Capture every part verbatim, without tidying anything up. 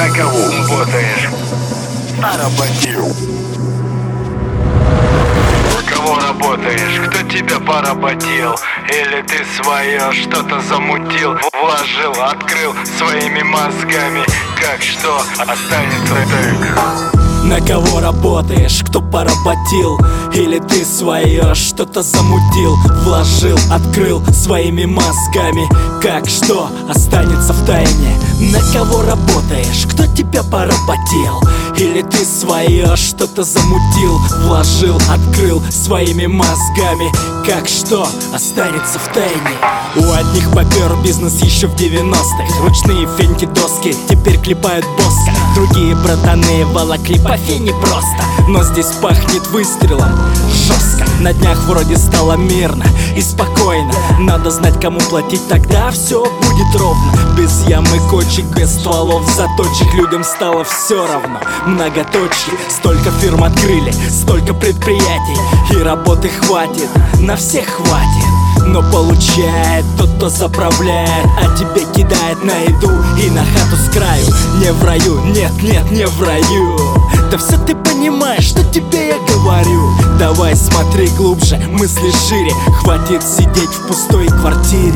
На кого работаешь? Поработил. На кого работаешь? Кто тебя поработил? Или ты свое что-то замутил? Вложил, открыл своими мозгами. Как что останется так? На кого работаешь, кто поработил? Или ты свое что-то замутил? Вложил, открыл своими мозгами. Как что останется в тайне? На кого работаешь, кто тебя поработил? Или ты свое что-то замутил? Вложил, открыл своими мозгами. Как что останется в тайне? У одних попер бизнес еще в девяностых. Ручные феньки доски теперь клепают босса. Другие братаны волокли по фене просто. Но здесь пахнет выстрелом жестко. На днях вроде стало мирно и спокойно. Надо знать, кому платить, тогда все будет ровно. Без ям и кочек, без стволов, заточек. Людям стало все равно. Многоточие. Столько фирм открыли, столько предприятий. И работы хватит, на всех хватит. Но получает тот, кто заправляет, а тебе кидает на еду и на хату с краю. Не в раю, нет, нет, не в раю. Да все ты понимаешь, что тебе я говорю. Давай смотри глубже, мысли шире. Хватит сидеть в пустой квартире.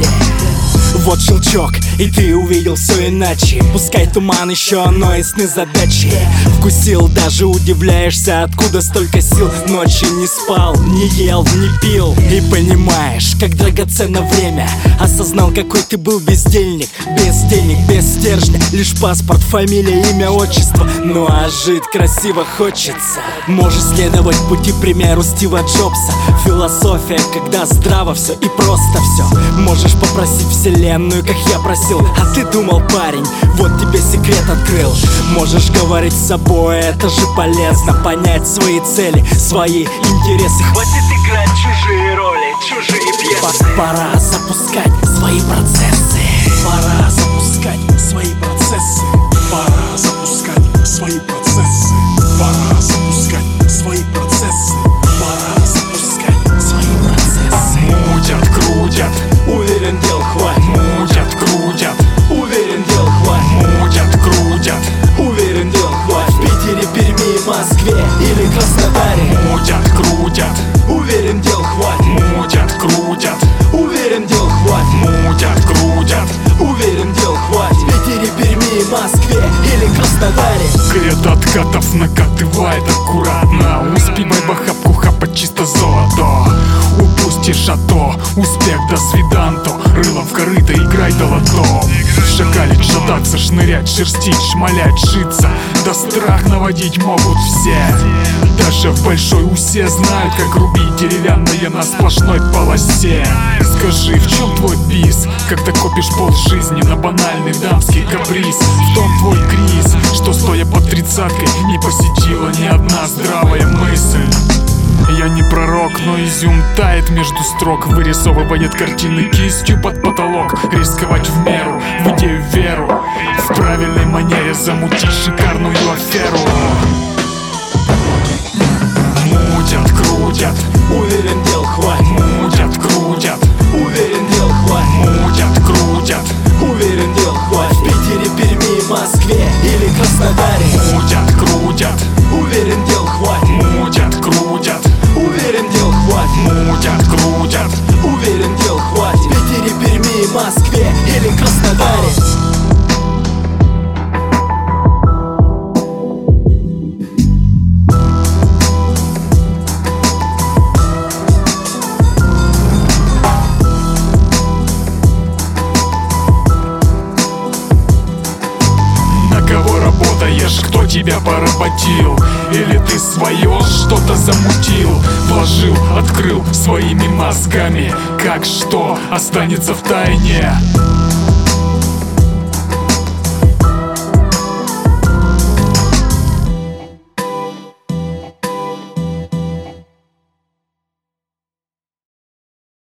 Вот щелчок, и ты увидел все иначе. Пускай туман еще, но и сны задачи. Вкусил, даже удивляешься, откуда столько сил. Ночью не спал, не ел, не пил. И понимаешь, как драгоценно время. Осознал, какой ты был бездельник. Без денег, без стержня. Лишь паспорт, фамилия, имя, отчество. Ну а жить красиво хочется. Можешь следовать пути примеру Стива Джобса. Философия, когда здраво все и просто все. Можешь попросить вселенную, как я просил. А ты думал, парень, вот тебе секрет открыл. Можешь говорить с собой, это же полезно. Понять свои цели, свои интересы. Хватит играть чужие роли, чужие пьесы. Пора запускать свои процессы. Пора запускать свои процессы. Пора запускать свои процессы. Пора запускать свои процессы. Пора запускать свои процессы. Мутят, крутят, Уверен, дел хватит. мутят, крутят, Уверен, дел хватит. мутят, крутят, Уверен, дел хватит. В Питере, Перми, Москве или Краснодаре. мутят, крутят, Уверен, дел хватит. мутят, крутят, Уверен, дел хватит. мутят, крутят. Уверен, дел хватит. В Питере, Перми, Москве или Краснодаре. Грет откатов накатывает аккуратно. Успей байбахапку хапать чисто золото. Упустишь, а то успех до свиданто. Рыло в корыто, играй до лото. Шакалить, шататься, шнырять, шерстить, шмалять, шиться. Да страх наводить могут все. Даже в большой усе знают, как рубить деревянное на сплошной полосе. Скажи, в чем твой бис, когда копишь полжизни на банальный дамский каприз? В том твой криз, что стоя под тридцаткой не посетила ни одна здравая мысль. Я не пророк, но изюм тает между строк. Вырисовывает картины кистью под потолок. Рисковать в меру, в идею веру. В правильной манере замутить шикарную аферу. Мутят, крутят, Уверен, дел хватит. мутят, крутят, Уверен, дел хватит. мутят, крутят, Уверен, дел хватит. В Питере, Перми, Москве или Краснодаре. мутят, крутят, Уверен, дел хватит. мутят, крутят, Уверен, дел хватит. мутят, крутят. Уверен, дел хватит. В Питере, Перми, Москве или Краснодаре. Кто тебя поработил? Или ты свое что-то замутил? Вложил, открыл своими мозгами. Как что останется в тайне?